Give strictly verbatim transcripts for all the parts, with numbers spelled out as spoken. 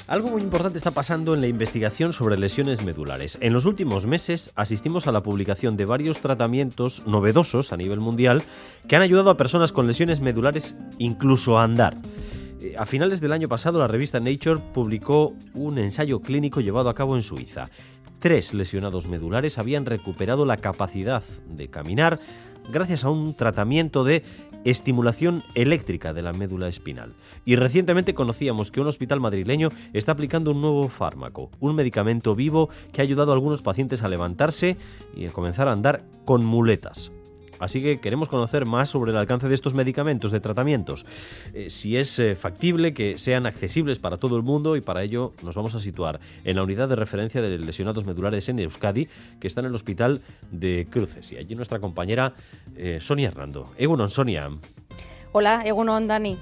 Algo muy importante está pasando en la investigación sobre lesiones medulares. En los últimos meses asistimos a la publicación de varios tratamientos novedosos a nivel mundial que han ayudado a personas con lesiones medulares incluso a andar. A finales del año pasado, la revista Nature publicó un ensayo clínico llevado a cabo en Suiza. Tres lesionados medulares habían recuperado la capacidad de caminar gracias a un tratamiento de estimulación eléctrica de la médula espinal. Y recientemente conocíamos que un hospital madrileño está aplicando un nuevo fármaco, un medicamento vivo que ha ayudado a algunos pacientes a levantarse y a comenzar a andar con muletas. Así que queremos conocer más sobre el alcance de estos medicamentos, de tratamientos, eh, si es eh, factible que sean accesibles para todo el mundo, y para ello nos vamos a situar en la unidad de referencia de lesionados medulares en Euskadi, que está en el Hospital de Cruces. Y allí nuestra compañera eh, Sonia Hernando. Egunon, Sonia. Hola, Egunon, Dani.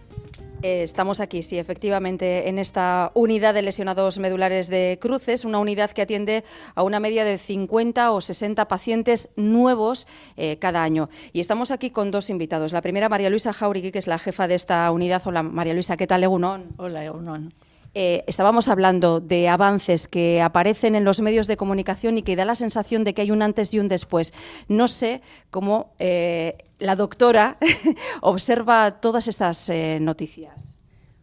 Eh, estamos aquí, sí, efectivamente, en esta unidad de lesionados medulares de Cruces, una unidad que atiende a una media de cincuenta o sesenta pacientes nuevos eh, cada año. Y estamos aquí con dos invitados. La primera, María Luisa Jauregui, que es la jefa de esta unidad. Hola, María Luisa, ¿qué tal, Egunon? Hola, Egunon. Eh, estábamos hablando de avances que aparecen en los medios de comunicación y que da la sensación de que hay un antes y un después. No sé cómo eh, la doctora observa todas estas eh, noticias.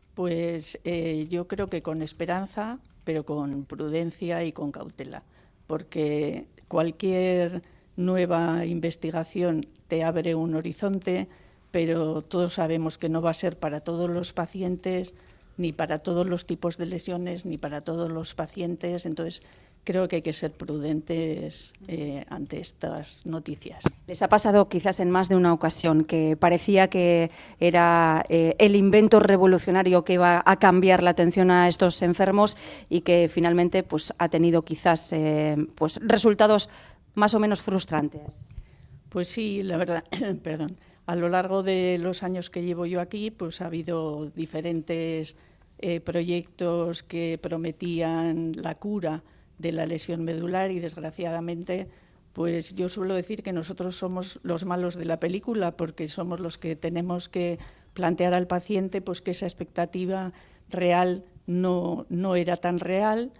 Pues eh, yo creo que con esperanza, pero con prudencia y con cautela, porque cualquier nueva investigación te abre un horizonte, pero todos sabemos que no va a ser para todos los pacientes, ni para todos los tipos de lesiones, ni para todos los pacientes. Entonces, creo que hay que ser prudentes eh, ante estas noticias. ¿Les ha pasado quizás en más de una ocasión que parecía que era eh, el invento revolucionario que iba a cambiar la atención a estos enfermos y que finalmente pues, ha tenido quizás eh, pues, resultados más o menos frustrantes? Pues sí, la verdad, perdón. A lo largo de los años que llevo yo aquí, pues ha habido diferentes eh, proyectos que prometían la cura de la lesión medular y, desgraciadamente, pues yo suelo decir que nosotros somos los malos de la película, porque somos los que tenemos que plantear al paciente pues que esa expectativa real no, no era tan real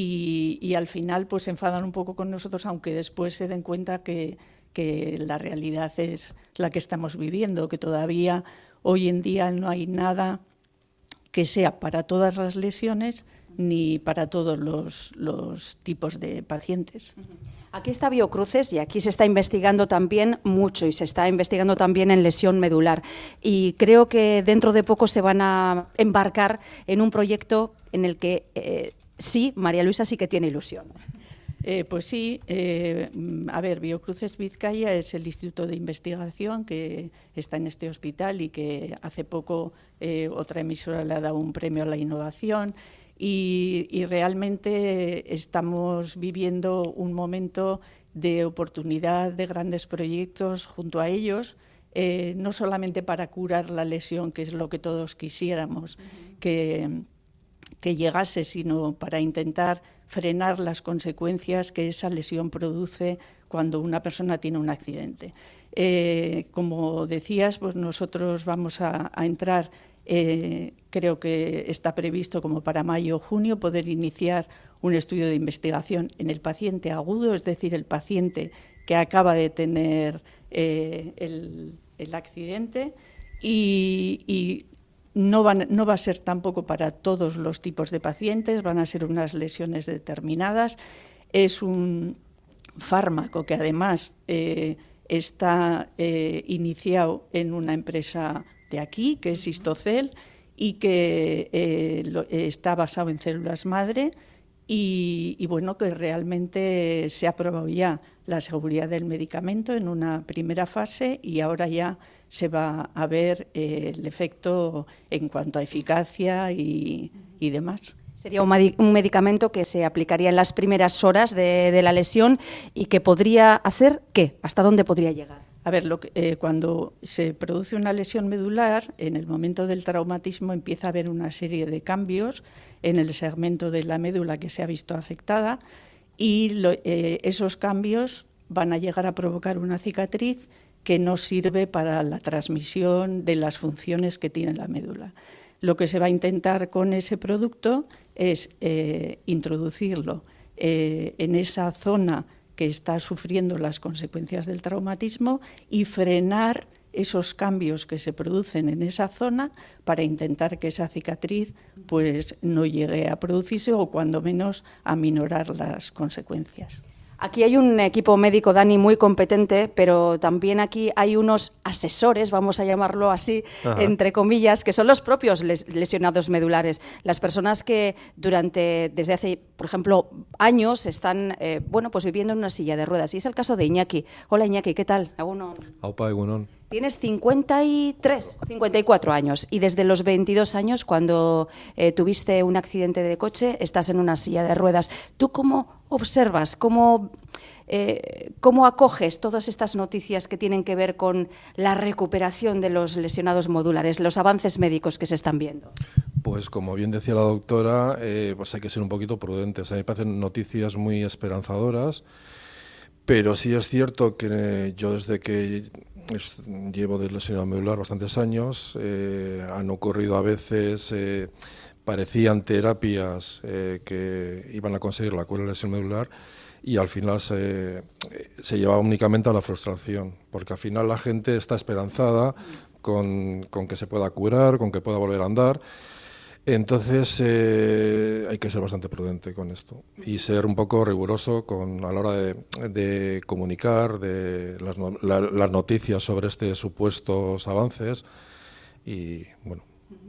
y, y al final pues se enfadan un poco con nosotros, aunque después se den cuenta que que la realidad es la que estamos viviendo, que todavía hoy en día no hay nada que sea para todas las lesiones ni para todos los, los tipos de pacientes. Aquí está Biocruces y aquí se está investigando también mucho y se está investigando también en lesión medular. Y creo que dentro de poco se van a embarcar en un proyecto en el que eh, sí, María Luisa sí que tiene ilusión. Eh, pues sí, eh, a ver, Biocruces Vizcaya es el instituto de investigación que está en este hospital y que hace poco eh, otra emisora le ha dado un premio a la innovación y, y realmente estamos viviendo un momento de oportunidad de grandes proyectos junto a ellos, eh, no solamente para curar la lesión, que es lo que todos quisiéramos uh-huh. que, que llegase, sino para intentar frenar las consecuencias que esa lesión produce cuando una persona tiene un accidente. Eh, como decías, pues nosotros vamos a, a entrar, eh, creo que está previsto como para mayo o junio, poder iniciar un estudio de investigación en el paciente agudo, es decir, el paciente que acaba de tener eh, el, el accidente y, y No, van, no va a ser tampoco para todos los tipos de pacientes, van a ser unas lesiones determinadas. Es un fármaco que además eh, está eh, iniciado en una empresa de aquí, que es Histocell, y que eh, lo, eh, está basado en células madre y, y bueno, que realmente se ha probado ya la seguridad del medicamento en una primera fase y ahora ya se va a ver eh, el efecto en cuanto a eficacia y, y demás. Sería un, un medicamento que se aplicaría en las primeras horas de, de la lesión y que podría hacer ¿qué? ¿Hasta dónde podría llegar? A ver, lo que, eh, cuando se produce una lesión medular, en el momento del traumatismo empieza a haber una serie de cambios en el segmento de la médula que se ha visto afectada y lo, eh, esos cambios van a llegar a provocar una cicatriz que no sirve para la transmisión de las funciones que tiene la médula. lo que se va a intentar con ese producto es eh, introducirlo eh, en esa zona que está sufriendo las consecuencias del traumatismo y frenar esos cambios que se producen en esa zona para intentar que esa cicatriz pues, no llegue a producirse o cuando menos a minorar las consecuencias. Aquí hay un equipo médico, Dani, muy competente, pero también aquí hay unos asesores, vamos a llamarlo así, Ajá. entre comillas, que son los propios les lesionados medulares. Las personas que durante, desde hace, por ejemplo, años están eh, bueno, pues viviendo en una silla de ruedas. Y es el caso de Iñaki. Hola, Iñaki, ¿qué tal? Egunon. Aupa, egunon. Tienes cincuenta y tres, cincuenta y cuatro años y desde los veintidós años, cuando eh, tuviste un accidente de coche, estás en una silla de ruedas. ¿Tú cómo observas, cómo, eh, cómo acoges todas estas noticias que tienen que ver con la recuperación de los lesionados medulares, los avances médicos que se están viendo? Pues como bien decía la doctora, eh, pues hay que ser un poquito prudentes. A mí me parecen noticias muy esperanzadoras, pero sí es cierto que yo desde que Es, llevo de lesionado medular bastantes años, eh, han ocurrido a veces, eh, parecían terapias eh, que iban a conseguir la cura de la lesión medular y al final se, se llevaba únicamente a la frustración, porque al final la gente está esperanzada con, con que se pueda curar, con que pueda volver a andar. Entonces eh, hay que ser bastante prudente con esto y ser un poco riguroso con, a la hora de, de comunicar de las, no, la, las noticias sobre estos supuestos avances y bueno.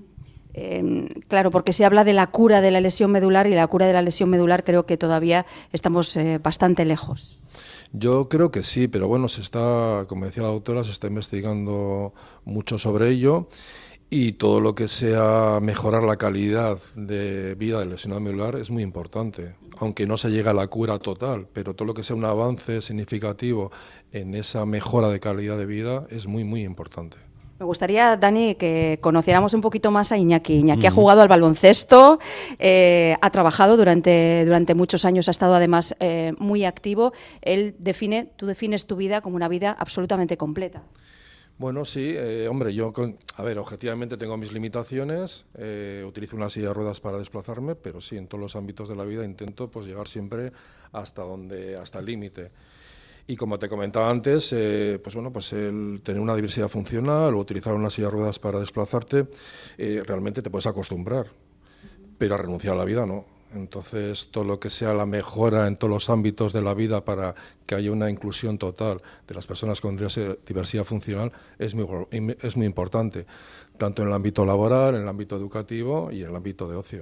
Eh, claro, porque se habla de la cura de la lesión medular y la cura de la lesión medular creo que todavía estamos eh, bastante lejos. Yo creo que sí, pero bueno, se está, como decía la doctora, se está investigando mucho sobre ello. Y todo lo que sea mejorar la calidad de vida del lesionado medular es muy importante, aunque no se llegue a la cura total, pero todo lo que sea un avance significativo en esa mejora de calidad de vida es muy, muy importante. Me gustaría, Dani, que conociéramos un poquito más a Iñaki. Iñaki uh-huh. ha jugado al baloncesto, eh, ha trabajado durante, durante muchos años, ha estado además eh, muy activo. Él define, tú defines tu vida como una vida absolutamente completa. Bueno, sí, eh, hombre, yo, con, a ver, objetivamente tengo mis limitaciones, eh, utilizo una silla de ruedas para desplazarme, pero sí, en todos los ámbitos de la vida intento pues llegar siempre hasta donde, hasta el límite. Y como te comentaba antes, eh, pues bueno, pues el tener una diversidad funcional o utilizar una silla de ruedas para desplazarte, eh, realmente te puedes acostumbrar, pero a renunciar a la vida no. Entonces, todo lo que sea la mejora en todos los ámbitos de la vida para que haya una inclusión total de las personas con diversidad funcional es muy, es muy importante, tanto en el ámbito laboral, en el ámbito educativo y en el ámbito de ocio.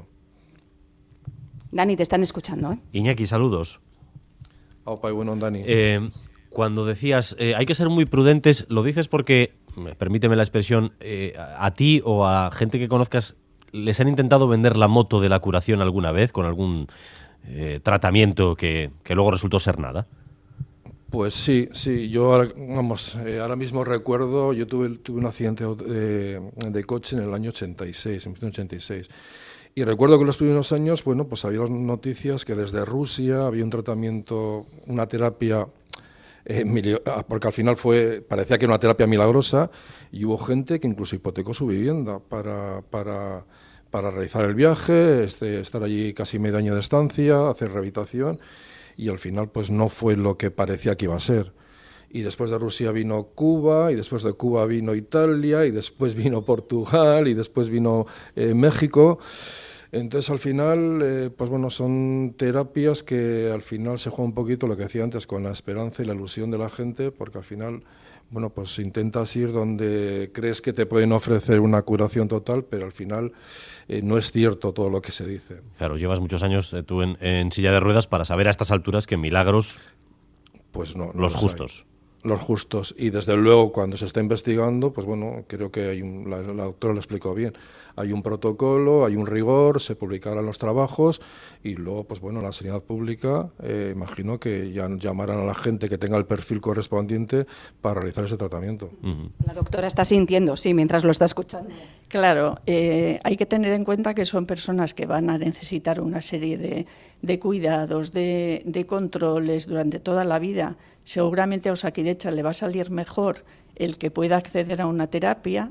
Dani, te están escuchando, ¿eh? Iñaki, saludos. Aupa y bueno, Dani. Eh, cuando decías, eh, hay que ser muy prudentes, ¿lo dices porque, permíteme la expresión, eh, a ti o a gente que conozcas, les han intentado vender la moto de la curación alguna vez con algún eh, tratamiento que, que luego resultó ser nada? Pues sí, sí. Yo ahora, vamos, eh, ahora mismo recuerdo, yo tuve, tuve un accidente de, de coche en el año ochenta y seis, en mil novecientos ochenta y seis. Y recuerdo que en los primeros años, bueno, pues había noticias que desde Rusia había un tratamiento, una terapia, eh, porque al final fue, parecía que era una terapia milagrosa, y hubo gente que incluso hipotecó su vivienda para, para, para realizar el viaje, este, estar allí casi medio año de estancia, hacer rehabilitación, y al final pues no fue lo que parecía que iba a ser. Y después de Rusia vino Cuba, y después de Cuba vino Italia, y después vino Portugal, y después vino eh, México. Entonces, al final, eh, pues bueno, son terapias que al final se juega un poquito, lo que decía antes, con la esperanza y la ilusión de la gente, porque al final, bueno, pues intentas ir donde crees que te pueden ofrecer una curación total, pero al final eh, no es cierto todo lo que se dice. Claro, llevas muchos años eh, tú en, en silla de ruedas para saber a estas alturas que milagros, pues no, no los los justos. Hay. Los justos. Y desde luego, cuando se está investigando, pues bueno, creo que hay un, la, la doctora lo explicó bien, hay un protocolo, hay un rigor, se publicarán los trabajos y luego, pues bueno, la sanidad pública, eh, imagino que ya llamarán a la gente que tenga el perfil correspondiente para realizar ese tratamiento. Uh-huh. La doctora está sintiendo, sí, mientras lo está escuchando. Claro, eh, hay que tener en cuenta que son personas que van a necesitar una serie de, de cuidados, de, de controles durante toda la vida. Seguramente a Osakidetza le va a salir mejor el que pueda acceder a una terapia,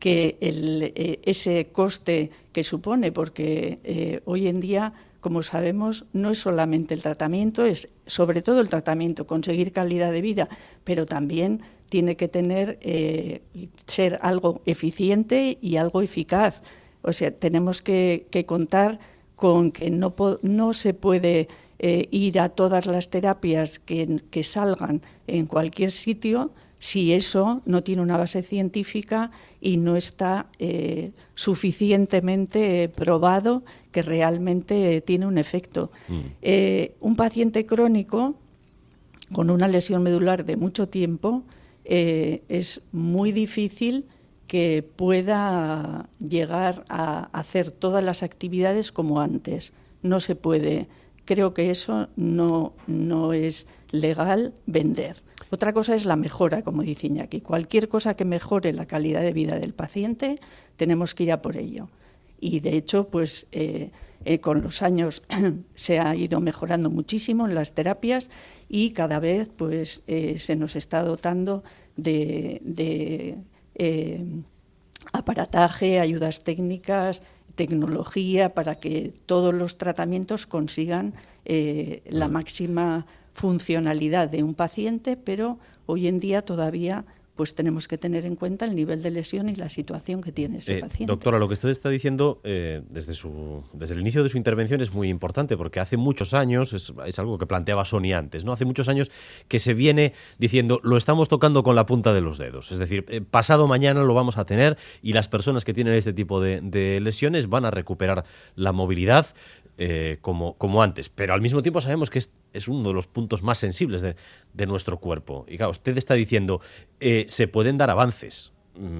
que el, eh, ese coste que supone, porque eh, hoy en día, como sabemos, no es solamente el tratamiento, es sobre todo el tratamiento, conseguir calidad de vida, pero también tiene que tener eh, ser algo eficiente y algo eficaz. O sea, tenemos que, que contar con que no, no se puede eh, ir a todas las terapias que, que salgan en cualquier sitio si eso no tiene una base científica y no está eh, suficientemente probado que realmente eh, tiene un efecto. Mm. Eh, un paciente crónico con una lesión medular de mucho tiempo eh, es muy difícil que pueda llegar a hacer todas las actividades como antes. No se puede. Creo que eso no, no es legal vender. Otra cosa es la mejora, como dice Iñaki. Cualquier cosa que mejore la calidad de vida del paciente, tenemos que ir a por ello. Y, de hecho, pues eh, eh, con los años se ha ido mejorando muchísimo en las terapias y cada vez pues eh, se nos está dotando de, de eh, aparataje, ayudas técnicas, tecnología para que todos los tratamientos consigan eh, la máxima funcionalidad de un paciente, pero hoy en día todavía pues tenemos que tener en cuenta el nivel de lesión y la situación que tiene ese eh, paciente. Doctora, lo que usted está diciendo eh, desde, su, desde el inicio de su intervención es muy importante, porque hace muchos años, es, es algo que planteaba Sonia antes, ¿no? Hace muchos años que se viene diciendo, lo estamos tocando con la punta de los dedos, es decir, eh, pasado mañana lo vamos a tener y las personas que tienen este tipo de, de lesiones van a recuperar la movilidad eh, como, como antes, pero al mismo tiempo sabemos que es, es uno de los puntos más sensibles de, de nuestro cuerpo. Y claro, usted está diciendo, eh, se pueden dar avances,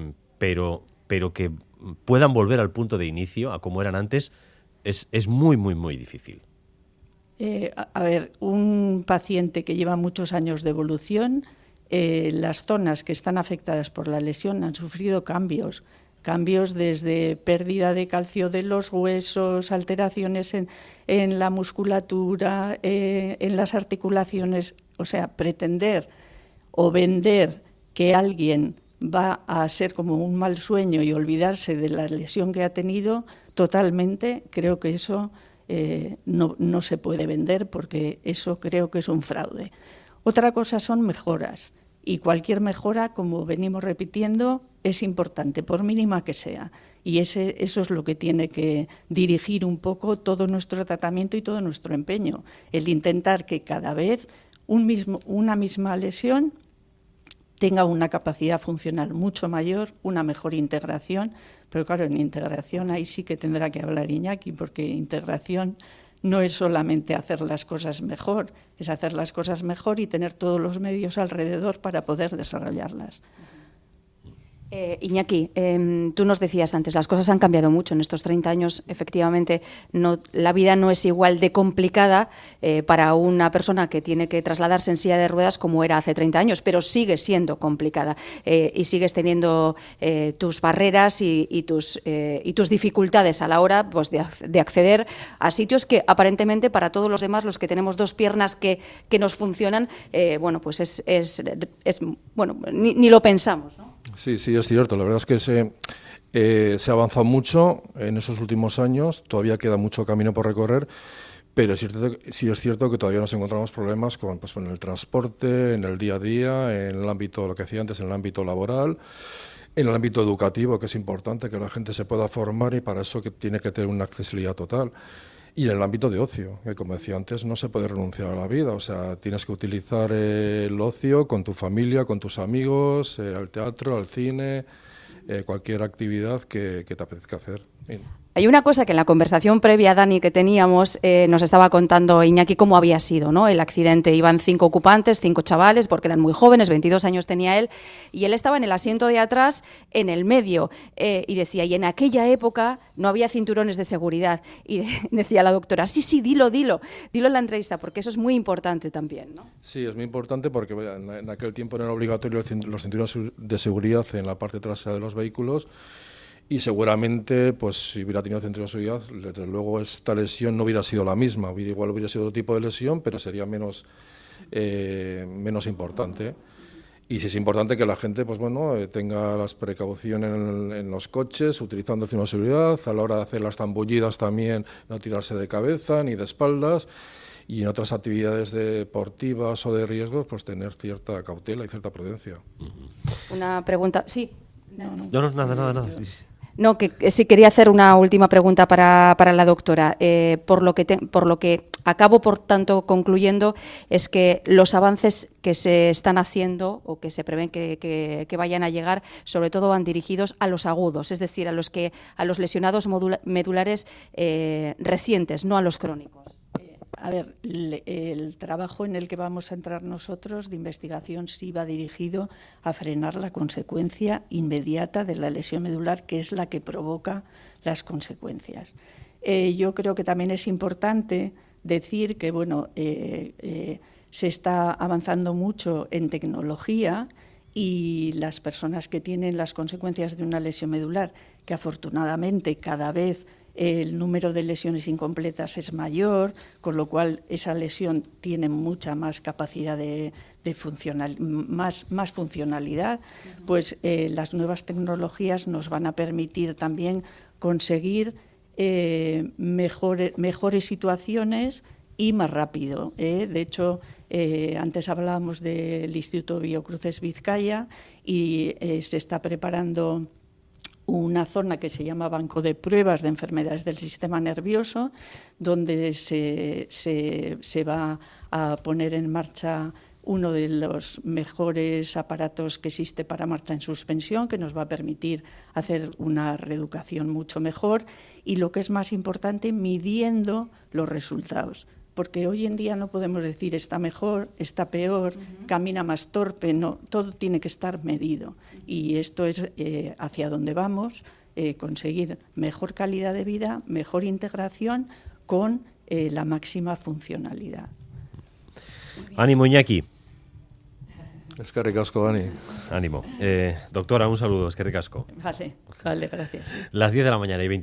pero, pero que puedan volver al punto de inicio, a como eran antes, es, es muy, muy, muy difícil. Eh, a, a ver, un paciente que lleva muchos años de evolución, eh, las zonas que están afectadas por la lesión han sufrido cambios, cambios desde pérdida de calcio de los huesos, alteraciones en, en la musculatura, eh, en las articulaciones. O sea, pretender o vender que alguien va a ser como un mal sueño y olvidarse de la lesión que ha tenido, totalmente, creo que eso eh, no, no se puede vender, porque eso creo que es un fraude. Otra cosa son mejoras, y cualquier mejora, como venimos repitiendo, es importante, por mínima que sea. Y ese, eso es lo que tiene que dirigir un poco todo nuestro tratamiento y todo nuestro empeño, el intentar que cada vez un mismo, una misma lesión tenga una capacidad funcional mucho mayor, una mejor integración, pero claro, en integración ahí sí que tendrá que hablar Iñaki, porque integración no es solamente hacer las cosas mejor, es hacer las cosas mejor y tener todos los medios alrededor para poder desarrollarlas. Eh, Iñaki, eh, tú nos decías antes, las cosas han cambiado mucho en estos treinta años. Efectivamente, no, la vida no es igual de complicada eh, para una persona que tiene que trasladarse en silla de ruedas como era hace treinta años, pero sigue siendo complicada eh, y sigues teniendo eh, tus barreras y, y, tus, eh, y tus dificultades a la hora pues, de, de acceder a sitios que aparentemente para todos los demás, los que tenemos dos piernas que, que nos funcionan, eh, bueno, pues es, es, es bueno, ni, ni lo pensamos, ¿no? Sí, sí, es cierto. La verdad es que se, eh, se ha avanzado mucho en esos últimos años. Todavía queda mucho camino por recorrer, pero sí es cierto, sí es cierto que todavía nos encontramos problemas con, pues, con el transporte, en el día a día, en el ámbito, lo que decía antes, en el ámbito laboral, en el ámbito educativo, que es importante que la gente se pueda formar y para eso que tiene que tener una accesibilidad total. Y en el ámbito de ocio, que como decía antes, no se puede renunciar a la vida. O sea, tienes que utilizar eh, el ocio con tu familia, con tus amigos, eh, al teatro, al cine, eh, cualquier actividad que, que te apetezca hacer. Bien. Hay una cosa que en la conversación previa, Dani, que teníamos, eh, nos estaba contando Iñaki cómo había sido, ¿no? El accidente. Iban cinco ocupantes, cinco chavales, porque eran muy jóvenes, veintidós años tenía él, y él estaba en el asiento de atrás, en el medio, eh, y decía, y en aquella época no había cinturones de seguridad. Y decía la doctora, sí, sí, dilo, dilo, dilo en la entrevista, porque eso es muy importante también, ¿no? Sí, es muy importante porque en aquel tiempo no era obligatorio los cinturones de seguridad en la parte trasera de los vehículos. Y seguramente, pues si hubiera tenido cinturón de seguridad, desde luego esta lesión no hubiera sido la misma. Igual hubiera sido otro tipo de lesión, pero sería menos, eh, menos importante. Y sí es importante que la gente, pues bueno, eh, tenga las precauciones en, en los coches, utilizando cinturón de seguridad, a la hora de hacer las zambullidas también no tirarse de cabeza ni de espaldas, y en otras actividades deportivas o de riesgos, pues tener cierta cautela y cierta prudencia. Una pregunta, sí. No, no, no nada, nada, nada. Sí, sí. No, que, que sí quería hacer una última pregunta para, para la doctora. Eh, por lo que te, por lo que acabo, por tanto, concluyendo, es que los avances que se están haciendo o que se prevén que, que, que vayan a llegar, sobre todo van dirigidos a los agudos, es decir, a los que a los lesionados modula, medulares eh, recientes, no a los crónicos. A ver, el, el trabajo en el que vamos a entrar nosotros de investigación sí va dirigido a frenar la consecuencia inmediata de la lesión medular, que es la que provoca las consecuencias. Eh, yo creo que también es importante decir que, bueno, eh, eh, se está avanzando mucho en tecnología y las personas que tienen las consecuencias de una lesión medular, que afortunadamente cada vez el número de lesiones incompletas es mayor, con lo cual esa lesión tiene mucha más capacidad de, de funcional, más, más funcionalidad, pues eh, las nuevas tecnologías nos van a permitir también conseguir eh, mejor, mejores situaciones y más rápido. ¿eh? De hecho, eh, antes hablábamos del Instituto Biocruces Vizcaya y eh, se está preparando una zona que se llama Banco de Pruebas de Enfermedades del Sistema Nervioso, donde se, se, se va a poner en marcha uno de los mejores aparatos que existe para marcha en suspensión, que nos va a permitir hacer una reeducación mucho mejor y, lo que es más importante, midiendo los resultados. Porque hoy en día no podemos decir está mejor, está peor, uh-huh. camina más torpe, no, todo tiene que estar medido. Y esto es eh, hacia donde vamos, eh, conseguir mejor calidad de vida, mejor integración con eh, la máxima funcionalidad. Ánimo, Iñaki. Eskerrik asko, Dani. Ánimo. Eh, doctora, un saludo, eskerrik asko. Vale, vale, gracias. Las diez de la mañana y veinte